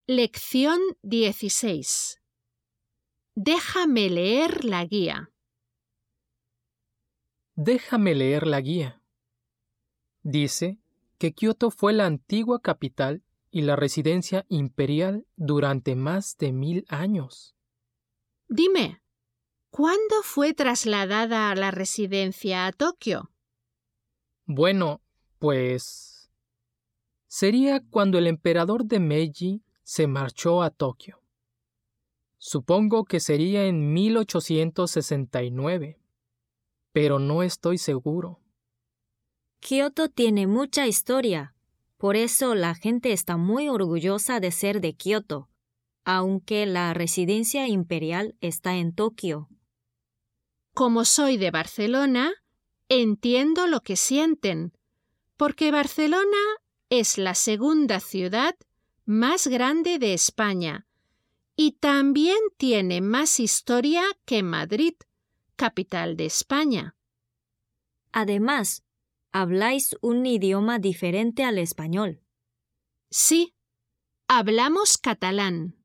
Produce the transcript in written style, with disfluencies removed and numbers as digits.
Lección 16. Déjame leer la guía. Déjame leer la guía. Dice que Kioto fue la antigua capital y la residencia imperial durante más de 1000 años. Dime, ¿cuándo fue trasladada la residencia a Tokio? Bueno, pues sería cuando el emperador de Meiji se marchó a Tokio. Supongo que sería en 1869, pero no estoy seguro. Kioto tiene mucha historia, por eso la gente está muy orgullosa de ser de Kioto, aunque la residencia imperial está en Tokio. Como soy de Barcelona, entiendo lo que sienten, porque Barcelona es la segunda ciudad más grande de España y también tiene más historia que Madrid, capital de España. Además, habláis un idioma diferente al español. Sí, hablamos catalán.